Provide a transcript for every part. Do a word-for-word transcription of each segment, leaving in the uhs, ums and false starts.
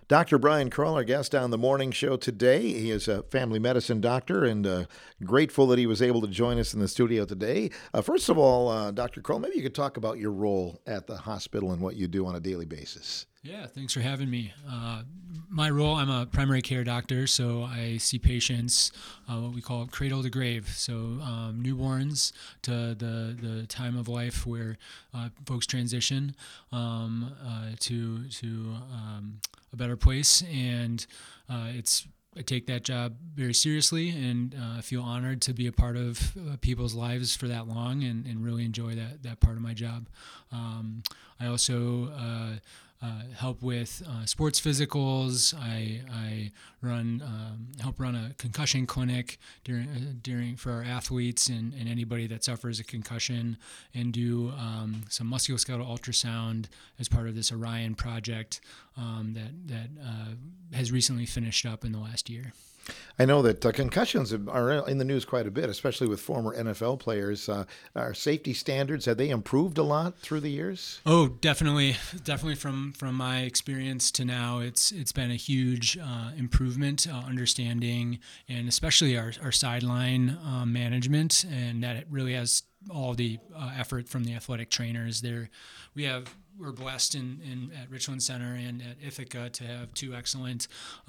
Doctor Brian Kroll, our guest on the morning show today. He is a family medicine doctor and uh, grateful that he was able to join us in the studio today. Uh, first of all, uh, Doctor Kroll, maybe you could talk about your role at the hospital and what you do on a daily basis. Yeah, thanks for having me. Uh, my role, I'm a primary care doctor, so I see patients, uh, what we call cradle to grave, so um, newborns to the, the time of life where uh, folks transition um, uh, to to um, a better place, and uh, it's I take that job very seriously and uh, I feel honored to be a part of uh, people's lives for that long and, and really enjoy that, that part of my job. Um, I also uh, uh, help with uh, sports physicals. I, I run um, help run a concussion clinic during uh, during for our athletes and, and anybody that suffers a concussion, and do um, some musculoskeletal ultrasound as part of this Orion project um, that that uh, has recently finished up in the last year. I know that uh, concussions are in the news quite a bit, especially with former N F L players. Uh, our safety standards, have they improved a lot through the years? Oh, definitely, definitely. From from my experience to now, it's it's been a huge uh, improvement, uh, understanding, and especially our our sideline uh, management, and that it really has all the uh, effort from the athletic trainers. There, we have. We're blessed in, in at Richland Center and at Ithaca to have two excellent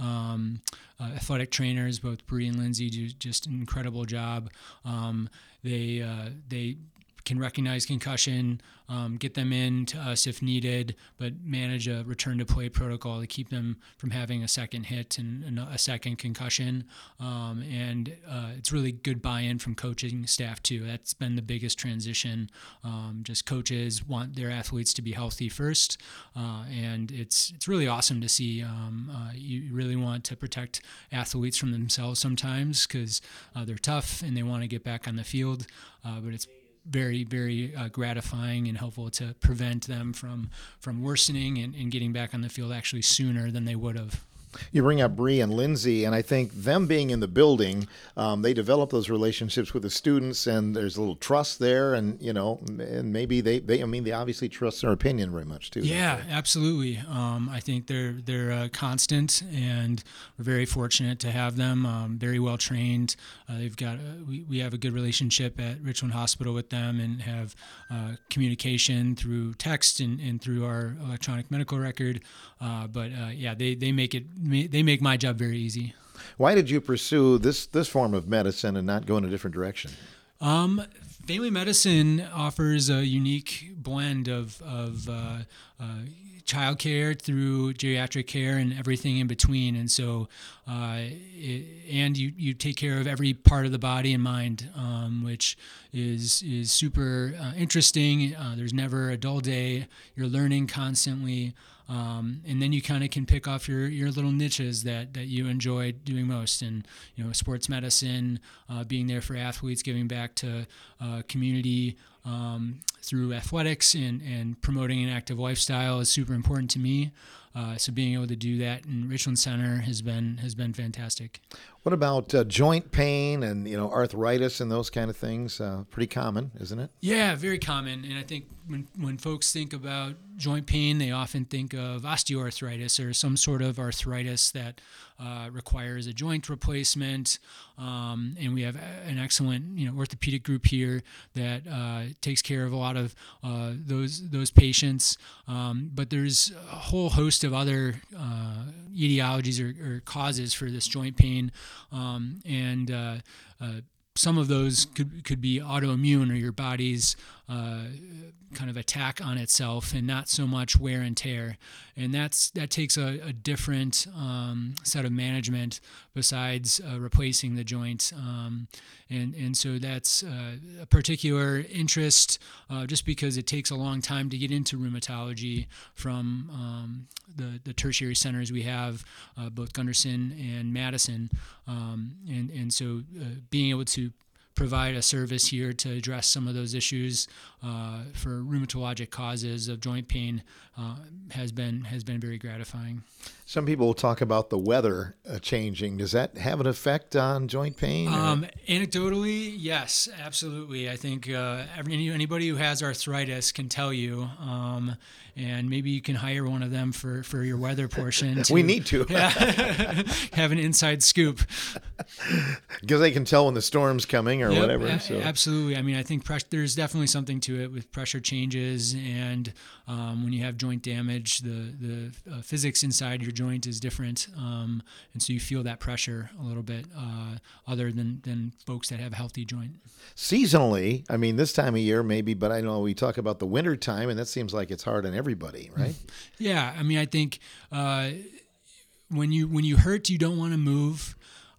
um, uh, athletic trainers. Both Bree and Lindsay do just an incredible job. Um, they uh, they can recognize concussion, um, get them in to us if needed, but manage a return to play protocol to keep them from having a second hit and, and a second concussion. Um, and uh, it's really good buy-in from coaching staff too. That's been the biggest transition. Um, just coaches want their athletes to be healthy first, uh, and it's it's really awesome to see. Um, uh, you really want to protect athletes from themselves sometimes because uh, they're tough and they want to get back on the field, uh, but it's very, very uh, gratifying and helpful to prevent them from from worsening and, and getting back on the field actually sooner than they would have. You bring up Bree and Lindsay, and I think them being in the building, um, they develop those relationships with the students, and there's a little trust there, and you know, and maybe they, they I mean, they obviously trust their opinion very much too. Yeah, absolutely. Um, I think they're they're uh, constant, and we're very fortunate to have them. Um, very well trained. Uh, they've got uh, we we have a good relationship at Richland Hospital with them, and have uh, communication through text and, and through our electronic medical record. Uh, but uh, yeah, they they make it. They make my job very easy. Why did you pursue this this form of medicine and not go in a different direction? Um, family medicine offers a unique blend of of uh, uh, child care through geriatric care and everything in between, and so uh, it, and you you take care of every part of the body and mind, um, which is is super uh, interesting. Uh, there's never a dull day. You're learning constantly. Um, and then you kind of can pick off your, your little niches that, that you enjoy doing most. And, you know, sports medicine, uh, being there for athletes, giving back to uh, community um, through athletics and, and promoting an active lifestyle is super important to me. Uh, so being able to do that in Richland Center has been has been fantastic. What about uh, joint pain and you know arthritis and those kind of things? Uh, pretty common, isn't it? Yeah, very common. And I think when when folks think about joint pain, they often think of osteoarthritis or some sort of arthritis that uh, requires a joint replacement. Um, and we have an excellent you know orthopedic group here that uh, takes care of a lot of uh, those those patients. Um, but there's a whole host of other uh, etiologies or, or causes for this joint pain, um, and uh, uh, some of those could could be autoimmune, or your body's uh, kind of attack on itself, and not so much wear and tear. And that's that takes a, a different um, set of management besides uh, replacing the joint. Um, and and so that's uh, a particular interest, uh, just because it takes a long time to get into rheumatology from um, the the tertiary centers we have, uh, both Gunderson and Madison. Um, and and so uh, being able to provide a service here to address some of those issues uh, for rheumatologic causes of joint pain uh, has been has been very gratifying. Some people will talk about the weather uh, changing. Does that have an effect on joint pain? Um, anecdotally, yes, absolutely. I think uh, every, anybody who has arthritis can tell you um, and maybe you can hire one of them for, for your weather portion. To, we need to. Yeah, have an inside scoop. Because they can tell when the storm's coming or Yep, whatever. a- So. Absolutely. I mean, I think press- there's definitely something to it with pressure changes, and um, when you have joint damage, the the uh, physics inside your joint is different, um, and so you feel that pressure a little bit, uh, other than than folks that have a healthy joint. Seasonally, I mean, this time of year maybe, but I know we talk about the winter time, and that seems like it's hard on everybody, right? Yeah, I mean, I think uh, when you when you hurt, you don't want to move.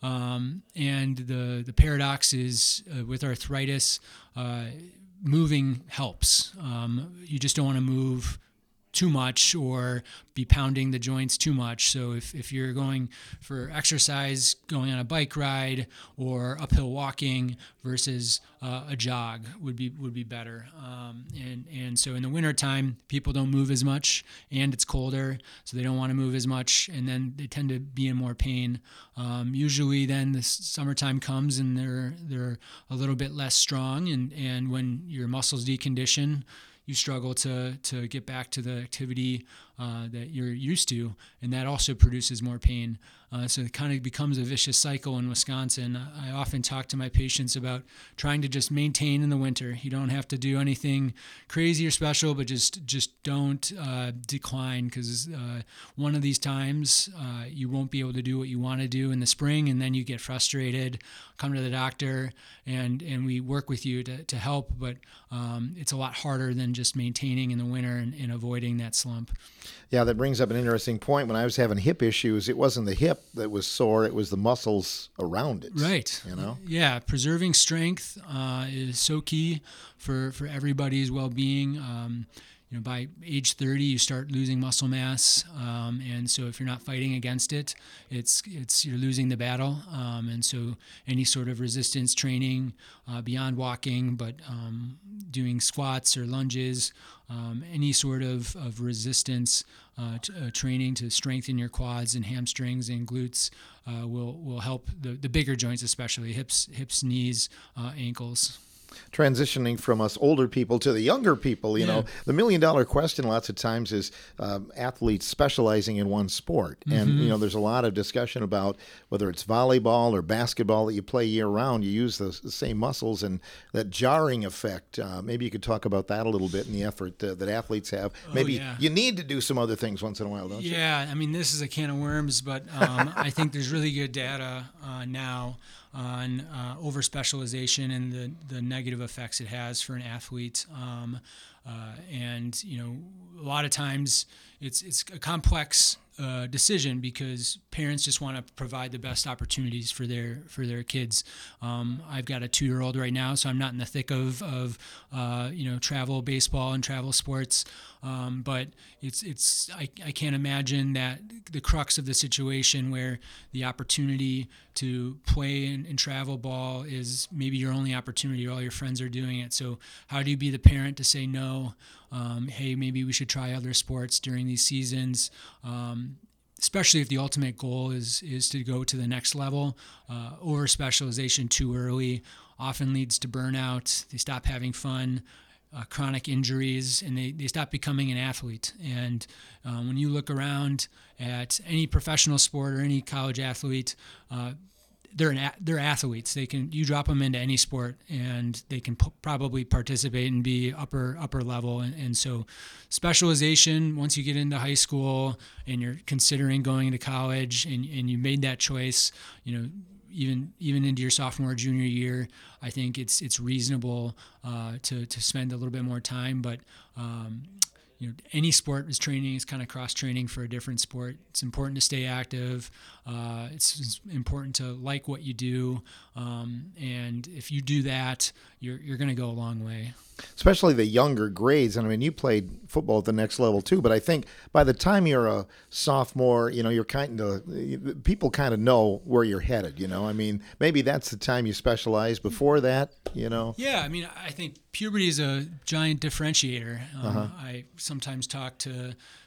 Um, and the the paradox is uh, with arthritis, uh, moving helps. Um, you just don't want to move too much or be pounding the joints too much. So if, if you're going for exercise, going on a bike ride or uphill walking versus uh, a jog would be would be better. Um, and, and so in the wintertime, people don't move as much and it's colder, so they don't want to move as much, and then they tend to be in more pain. Um, usually then the s- summertime comes and they're they're a little bit less strong, and, and when your muscles decondition, you struggle to to get back to the activity uh, that you're used to, and that also produces more pain. Uh, so it kind of becomes a vicious cycle in Wisconsin. I often talk to my patients about trying to just maintain in the winter. You don't have to do anything crazy or special, but just just don't uh, decline, because uh, one of these times uh, you won't be able to do what you want to do in the spring, and then you get frustrated, come to the doctor, and, and we work with you to, to help, but um, it's a lot harder than just maintaining in the winter and, and avoiding that slump. Yeah, that brings up an interesting point. When I was having hip issues, it wasn't the hip that was sore, it was the muscles around it. Right. You know? Yeah, preserving strength uh, is so key for, for everybody's well-being. Um, you know, by age thirty, you start losing muscle mass, um, and so if you're not fighting against it, it's it's you're losing the battle. Um, and so any sort of resistance training uh, beyond walking, but um, doing squats or lunges, um, any sort of of resistance uh, t- uh, training to strengthen your quads and hamstrings and glutes uh, will will help the the bigger joints, especially hips, hips, knees, uh, ankles. Transitioning from us older people to the younger people, you Yeah. know, the million dollar question lots of times is um, athletes specializing in one sport. And, Mm-hmm. you know, there's a lot of discussion about whether it's volleyball or basketball that you play year round, you use the, the same muscles, and that jarring effect. Uh, maybe you could talk about that a little bit in the effort uh, that athletes have. Maybe yeah. you need to do some other things once in a while, don't you? Yeah, I mean, this is a can of worms, but um, I think there's really good data uh, now on uh, over specialization and the, the negative effects it has for an athlete. Um, uh, and you know, a lot of times it's it's a complex uh, decision because parents just want to provide the best opportunities for their for their kids. Um, I've got a two-year-old right now, so I'm not in the thick of of uh, you know travel baseball and travel sports. Um, but it's it's I, I can't imagine that the crux of the situation where the opportunity to play and, and travel ball is maybe your only opportunity. All your friends are doing it. So how do you be the parent to say no? Um, hey, maybe we should try other sports during these seasons. Um, especially if the ultimate goal is is to go to the next level. Uh, over specialization too early often leads to burnout. They stop having fun. Uh, chronic injuries, and they, they stop becoming an athlete. And uh, when you look around at any professional sport or any college athlete, uh, they're an a- they're athletes. They can you drop them into any sport, and they can p- probably participate and be upper upper level. And, and so, specialization once you get into high school and you're considering going into college, and, and you made that choice, you know. Even even into your sophomore junior year, I think it's it's reasonable uh, to to spend a little bit more time. But um, you know, any sport is training. It's kind of cross training for a different sport. It's important to stay active. Uh, it's, it's important to like what you do, um, and if you do that, you're you're going to go a long way. Especially the younger grades. And I mean, you played football at the next level too, but I think by the time you're a sophomore, you know, you're kind of, people kind of know where you're headed, you know. I mean, maybe that's the time you specialize. Before that, you know. Yeah, I mean, I think puberty is a giant differentiator. Um, Uh-huh. I sometimes talk to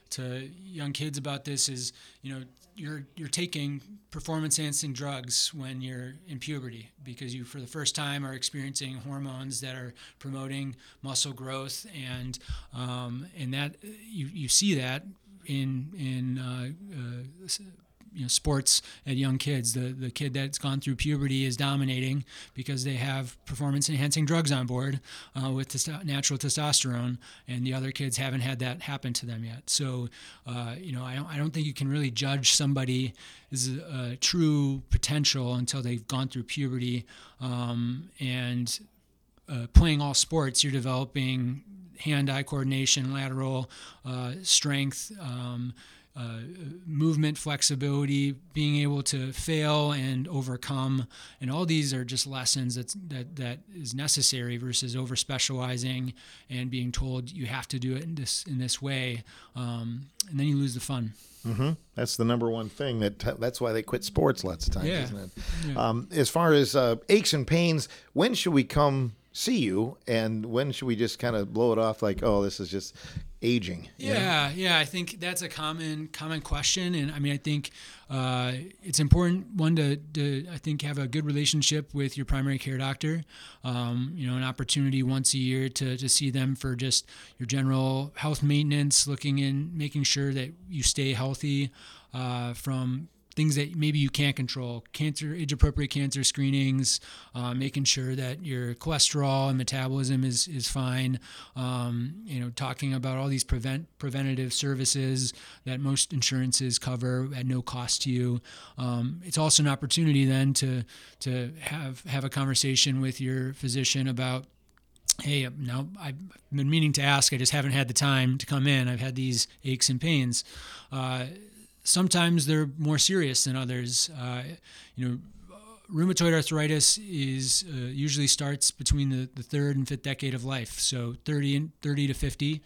to young kids about this is, you know, you're you're taking performance enhancing drugs when you're in puberty because you for the first time are experiencing hormones that are promoting muscle growth, and um, and that you you see that in in uh, uh, you know, sports at young kids. The the kid that's gone through puberty is dominating because they have performance enhancing drugs on board uh, with testo- natural testosterone, and the other kids haven't had that happen to them yet. So, uh, you know, I don't I don't think you can really judge somebody's uh, true potential until they've gone through puberty. Um, and uh, playing all sports, you're developing hand-eye coordination, lateral uh, strength. Um, Uh, movement flexibility, being able to fail and overcome, and all these are just lessons that's, that that is necessary versus over specializing and being told you have to do it in this in this way, um, and then you lose the fun. Mm-hmm. That's the number one thing. That that's why they quit sports lots of times, Yeah. isn't it? Yeah. Um, as far as uh, aches and pains, when should we come see you, and when should we just kind of blow it off like, oh, this is just aging? you know? Yeah, yeah, I think that's a common common question, and I mean, I think uh, it's important one to, to I think have a good relationship with your primary care doctor. Um, you know, an opportunity once a year to to see them for just your general health maintenance, looking in, making sure that you stay healthy uh, from things that maybe you can't control, cancer, age-appropriate cancer screenings, uh, making sure that your cholesterol and metabolism is is fine. Um, you know, talking about all these prevent preventative services that most insurances cover at no cost to you. Um, it's also an opportunity then to to have have a conversation with your physician about, hey, now I've been meaning to ask, I just haven't had the time to come in. I've had these aches and pains. Uh, Sometimes they're more serious than others. Uh, you know, rheumatoid arthritis is uh, usually starts between the, the third and fifth decade of life, so thirty and thirty to fifty.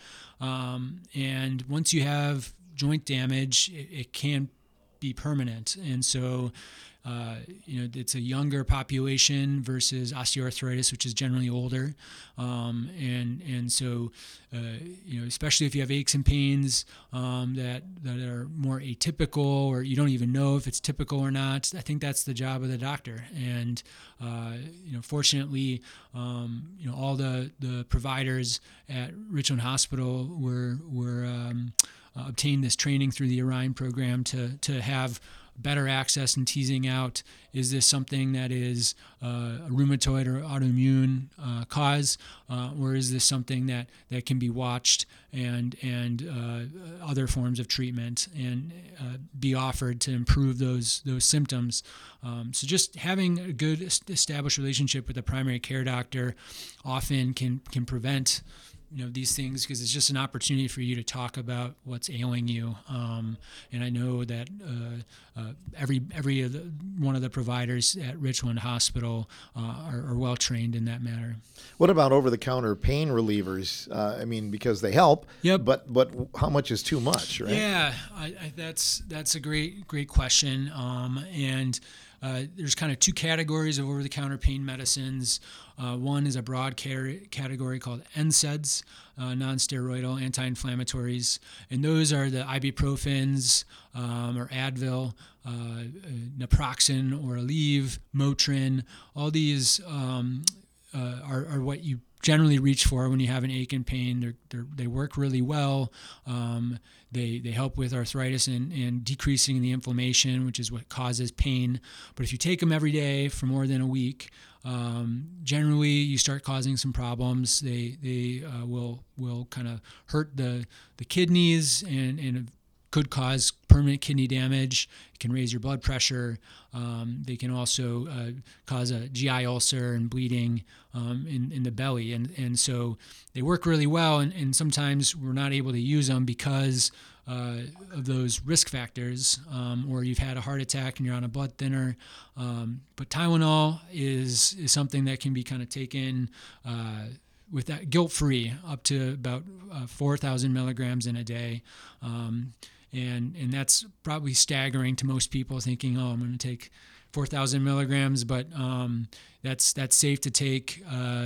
Um, and once you have joint damage, it, it can be permanent. And so, uh, you know, it's a younger population versus osteoarthritis, which is generally older. Um, and and so, uh, you know, especially if you have aches and pains um, that that are more atypical, or you don't even know if it's typical or not, I think that's the job of the doctor. And uh, you know, fortunately, um, you know, all the the providers at Richland Hospital were were um, uh, obtained this training through the Orion program to to have better access and teasing out, is this something that is uh, a rheumatoid or autoimmune uh, cause, uh, or is this something that, that can be watched and and uh, other forms of treatment and uh, be offered to improve those those symptoms. Um, so just having a good established relationship with a primary care doctor often can can prevent, you know, these things, because it's just an opportunity for you to talk about what's ailing you. Um, and I know that uh, uh, every every of the, one of the providers at Richland Hospital uh, are, are well trained in that matter. What about over-the-counter pain relievers? Uh, I mean, because they help. Yep. But but how much is too much, right? Yeah, I, I, that's that's a great great question. Um, and Uh, there's kind of two categories of over-the-counter pain medicines. Uh, one is a broad car- category called N SAIDs, uh, non-steroidal anti-inflammatories, and those are the ibuprofens um, or Advil, uh, uh, naproxen or Aleve, Motrin. All these um, uh, are, are what you generally reach for when you have an ache and pain. They're, they're, they work really well. Um, they they help with arthritis and, and decreasing the inflammation, which is what causes pain. But if you take them every day for more than a week, um, generally you start causing some problems. They they uh, will will kind of hurt the the kidneys and and could cause permanent kidney damage. It can raise your blood pressure. Um, they can also uh, cause a G I ulcer and bleeding um, in, in the belly. And, and so they work really well, and, and sometimes we're not able to use them because uh, of those risk factors, um, or you've had a heart attack and you're on a blood thinner. Um, but Tylenol is, is something that can be kind of taken uh, with that guilt-free up to about uh, four thousand milligrams in a day. Um, And and that's probably staggering to most people, thinking, oh, I'm going to take four thousand milligrams, but um, that's that's safe to take uh,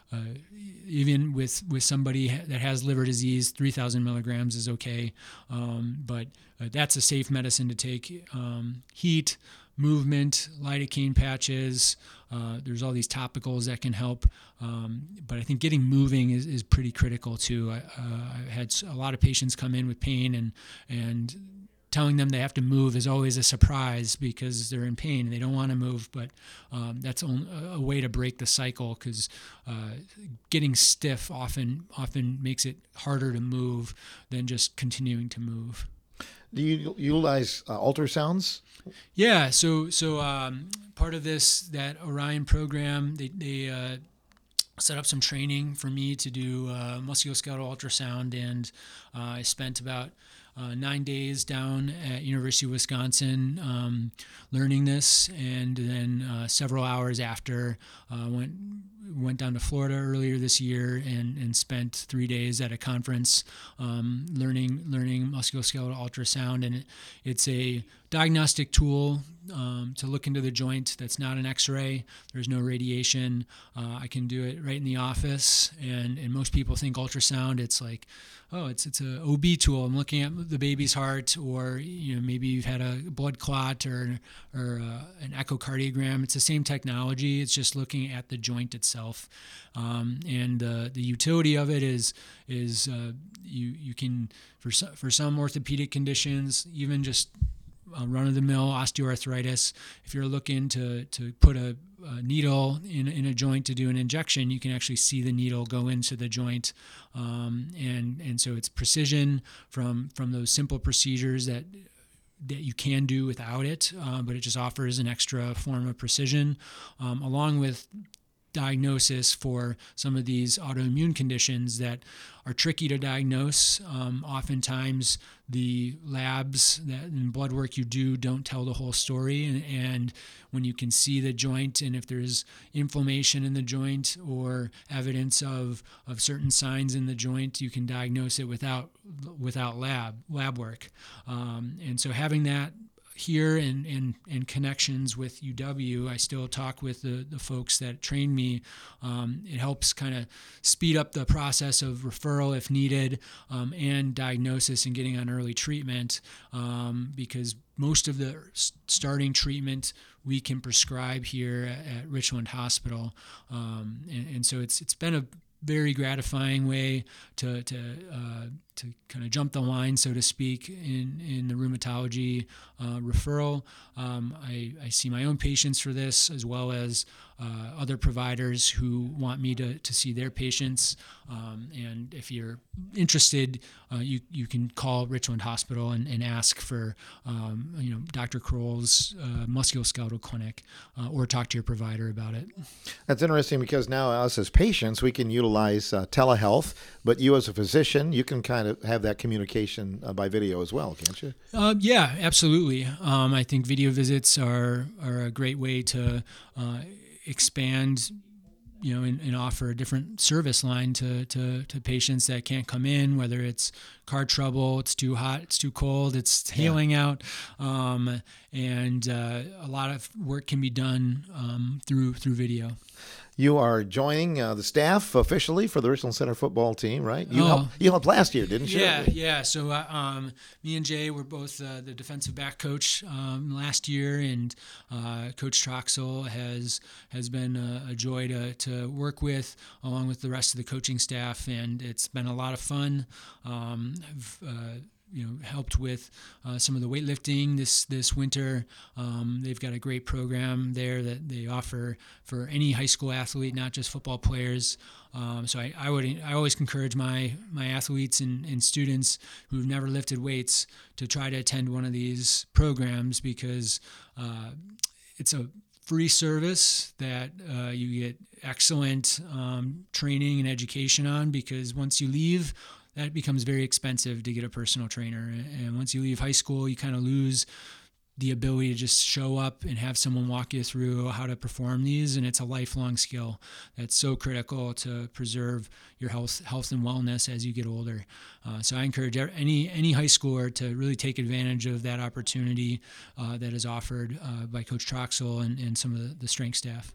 uh, even with with somebody that has liver disease, three thousand milligrams is okay. Um, but uh, that's a safe medicine to take. Um, heat, movement, lidocaine patches. Uh, there's all these topicals that can help. Um, but I think getting moving is, is pretty critical too. I, uh, I've had a lot of patients come in with pain, and and telling them they have to move is always a surprise because they're in pain and they don't want to move. But um, that's a way to break the cycle, because uh, getting stiff often often makes it harder to move than just continuing to move. Do you utilize uh, ultrasounds? Yeah, so so um, part of this, that Orion program, they, they uh, set up some training for me to do uh, musculoskeletal ultrasound, and uh, I spent about Uh, nine days down at University of Wisconsin um, learning this, and then uh, several hours after uh, went went down to Florida earlier this year and, and spent three days at a conference um, learning learning musculoskeletal ultrasound. And it, it's a diagnostic tool um, to look into the joint that's not an X-ray. There's no radiation. Uh, I can do it right in the office, and, and most people think ultrasound, it's like, oh, it's it's a O B tool. I'm looking at the baby's heart, or you know, maybe you've had a blood clot or or uh, an echocardiogram. It's the same technology. It's just looking at the joint itself, um, and uh, the utility of it is is uh, you you can for some, for some orthopedic conditions, even just uh, run-of-the-mill osteoarthritis. If you're looking to to put a, a needle in in a joint to do an injection, you can actually see the needle go into the joint, um, and and so it's precision from from those simple procedures that that you can do without it, uh, but it just offers an extra form of precision, um, along with diagnosis for some of these autoimmune conditions that are tricky to diagnose. Um, oftentimes, the labs that, and blood work you do don't tell the whole story. And, and when you can see the joint, and if there's inflammation in the joint or evidence of, of certain signs in the joint, you can diagnose it without without lab lab work. Um, and so having that here and in, in, in connections with U W, I still talk with the, the folks that train me. Um, it helps kind of speed up the process of referral if needed, um, and diagnosis and getting on early treatment, um, because most of the starting treatment we can prescribe here at, at Richland Hospital. Um, and, and so it's it's been a very gratifying way to to uh, to kind of jump the line, so to speak, in in the rheumatology uh, referral. Um, I, I see my own patients for this, as well as uh, other providers who want me to, to see their patients. Um, and if you're interested, uh, you you can call Richland Hospital and, and ask for um, you know Doctor Kroll's uh, musculoskeletal clinic, uh, or talk to your provider about it. That's interesting, because now us as patients, we can utilize uh, telehealth, but you as a physician, you can kind of have that communication uh, by video as well, can't you? Uh, yeah, absolutely. Um, I think video visits are are a great way to uh, expand, you know, and, and offer a different service line to, to, to patients that can't come in, whether it's car trouble, it's too hot, it's too cold, it's hailing yeah. out, um, and uh, a lot of work can be done um, through through video. You are joining uh, the staff officially for the Richland Center football team, right? You oh. helped, you helped last year, didn't you? Yeah, yeah. So uh, um, me and Jay were both uh, the defensive back coach um, last year, and uh, Coach Troxel has has been a, a joy to, to work with, along with the rest of the coaching staff, and it's been a lot of fun. Um, I've uh, you know, helped with uh, some of the weightlifting this this winter. Um, they've got a great program there that they offer for any high school athlete, not just football players. Um, so I, I would I always encourage my my athletes and, and students who've never lifted weights to try to attend one of these programs, because uh, it's a free service that uh, you get excellent um, training and education on, because once you leave, that becomes very expensive to get a personal trainer. And once you leave high school, you kind of lose the ability to just show up and have someone walk you through how to perform these. And it's a lifelong skill that's so critical to preserve your health health and wellness as you get older. Uh, so I encourage any any high schooler to really take advantage of that opportunity uh, that is offered uh, by Coach Troxel and, and some of the, the strength staff.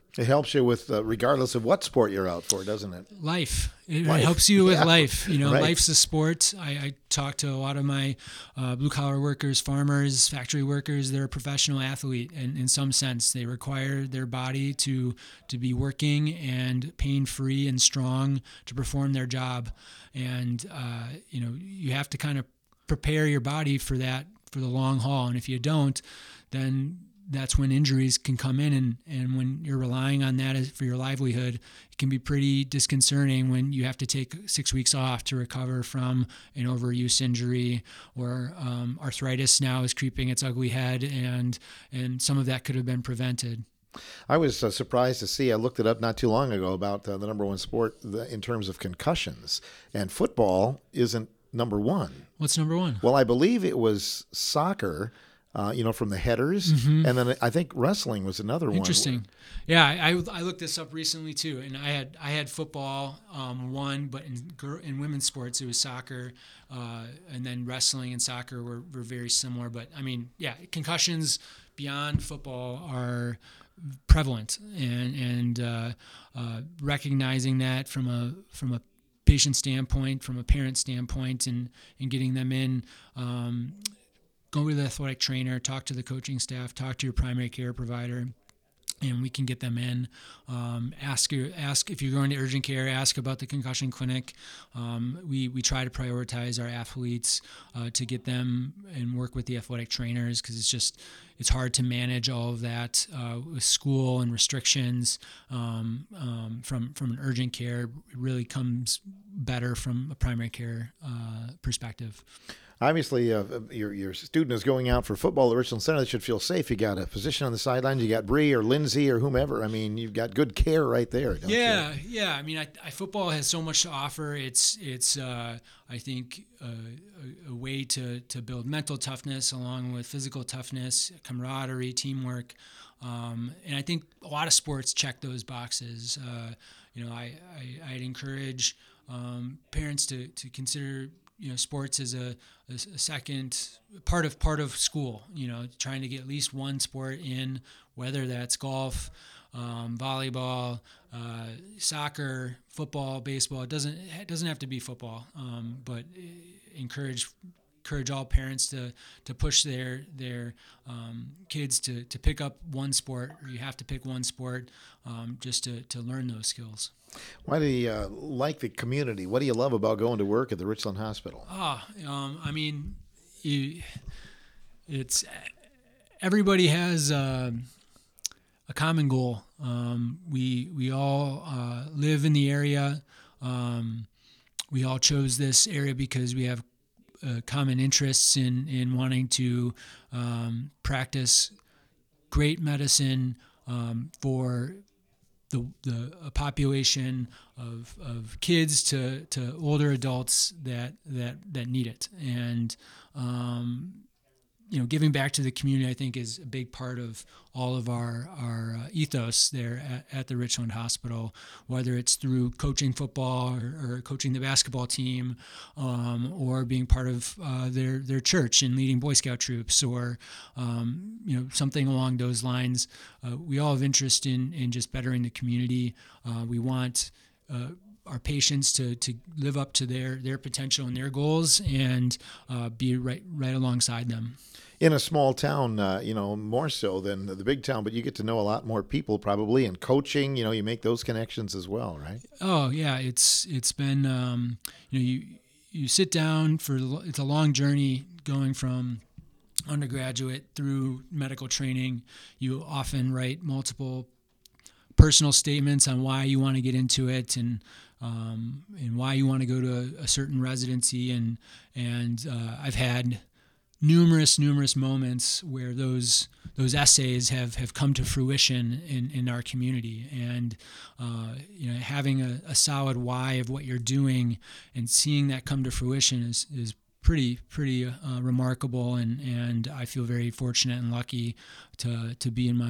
It helps you with, uh, regardless of what sport you're out for, doesn't it? Life. It Life. helps you with Yeah. life. You know, Right. life's a sport. I, I talk to a lot of my uh, blue collar workers, farmers, factory workers. They're a professional athlete, and in some sense, they require their body to to be working and pain free and strong to perform their job. And uh, you know, you have to kind of prepare your body for that for the long haul. And if you don't, then that's when injuries can come in, and, and when you're relying on that as for your livelihood, it can be pretty disconcerting when you have to take six weeks off to recover from an overuse injury, or um, arthritis now is creeping its ugly head, and and some of that could have been prevented. I was uh, surprised to see, I looked it up not too long ago, about uh, the number one sport the, in terms of concussions, and football isn't number one. What's number one? Well, I believe it was soccer, uh, you know, from the headers, Mm-hmm. and then I think wrestling was another Interesting. one. Yeah, I, I I looked this up recently too, and I had I had football um, one, but in gir- in women's sports it was soccer, uh, and then wrestling and soccer were, were very similar. But I mean, yeah, concussions beyond football are prevalent, and and uh, uh, recognizing that from a from a patient standpoint, from a parent standpoint, and and getting them in. Um, Go to the athletic trainer, talk to the coaching staff, talk to your primary care provider, and we can get them in. Um, ask your, ask if you're going to urgent care. Ask about the concussion clinic. Um, we we try to prioritize our athletes uh, to get them and work with the athletic trainers, because it's just it's hard to manage all of that uh, with school and restrictions. Um, um, from from an urgent care, it really comes better from a primary care uh, perspective. Obviously, uh, your your student is going out for football at Richland Center. They should feel safe. You got a physician on the sidelines. You got Bree or Lindsay or whomever. I mean, you've got good care right there. Don't Yeah, you? yeah. I mean, I, I, football has so much to offer. It's it's uh, I think uh, a, a way to to build mental toughness along with physical toughness, camaraderie, teamwork, um, and I think a lot of sports check those boxes. Uh, you know, I, I I'd encourage um, parents to to consider, you know, sports as a, a second part of part of school. You know, trying to get at least one sport in, whether that's golf, um, volleyball, uh, soccer, football, baseball. It doesn't it doesn't have to be football, um, but encourage encourage all parents to to push their their um, kids to to pick up one sport. Or you have to pick one sport um, just to to learn those skills. Why do you uh, like the community? What do you love about going to work at the Richland Hospital? Ah, um, I mean, you, it's everybody has uh, a common goal. Um, we we all uh, live in the area. Um, we all chose this area because we have uh, common interests in in wanting to um, practice great medicine um, for the the a population of of kids to, to older adults that that that need it. And um, you know, giving back to the community, I think, is a big part of all of our our uh, ethos there at, at the Richland Hospital. Whether it's through coaching football or, or coaching the basketball team, um, or being part of uh, their their church and leading Boy Scout troops, or um, you know, something along those lines. Uh, we all have interest in in just bettering the community. Uh, we want Uh, our patients to, to live up to their, their potential and their goals, and uh, be right right alongside them. In a small town, uh, you know, more so than the big town, but you get to know a lot more people probably, and coaching, you know, you make those connections as well, right? Oh yeah, it's it's been um, you know, you you sit down for it's a long journey going from undergraduate through medical training. You often write multiple personal statements on why you want to get into it, and um, and why you want to go to a, a certain residency, and and uh, I've had numerous numerous moments where those those essays have, have come to fruition in, in our community, and uh, you know, having a, a solid why of what you're doing and seeing that come to fruition is is pretty pretty uh, remarkable, and and I feel very fortunate and lucky to to be in my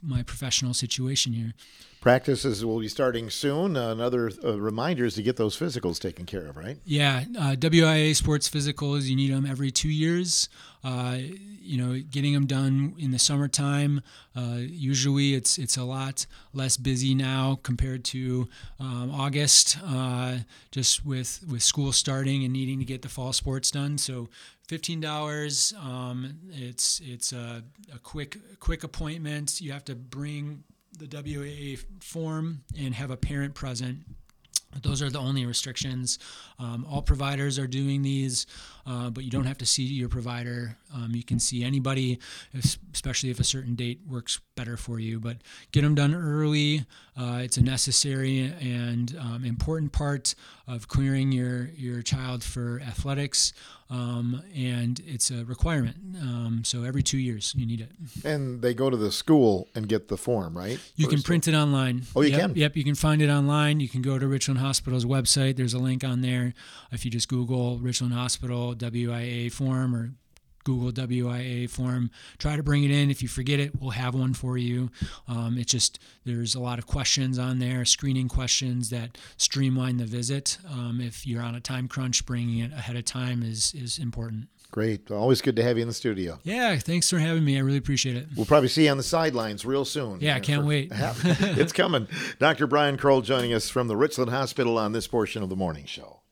my professional situation here. Practices will be starting soon. Uh, another uh, reminder is to get those physicals taken care of, right? Yeah, uh, W I A sports physicals, you need them every two years. Uh, you know, getting them done in the summertime, uh, usually it's it's a lot less busy now compared to um, August, uh, just with, with school starting and needing to get the fall sports done. So fifteen dollars, um, it's it's a, a quick quick appointment. You have to bring the W I A form and have a parent present. Those are the only restrictions. Um, all providers are doing these, uh, but you don't have to see your provider. Um, you can see anybody, especially if a certain date works better for you. But get them done early. Uh, it's a necessary and um, important part of clearing your, your child for athletics, um, and it's a requirement. Um, so every two years you need it. And they go to the school and get the form, right? You can First. print it online. Oh, you yep, can? Yep, you can find it online. You can go to Richland Hospital's website. There's a link on there. If you just Google Richland Hospital W I A form or Google W I A form, try to bring it in. If you forget it, we'll have one for you. Um, it's just, there's a lot of questions on there, screening questions that streamline the visit. Um, if you're on a time crunch, bringing it ahead of time is, is important. Great. Always good to have you in the studio. Yeah, thanks for having me. I really appreciate it. We'll probably see you on the sidelines real soon. Yeah, I can't For, wait. It's coming. Doctor Brian Kroll joining us from the Richland Hospital on this portion of the morning show.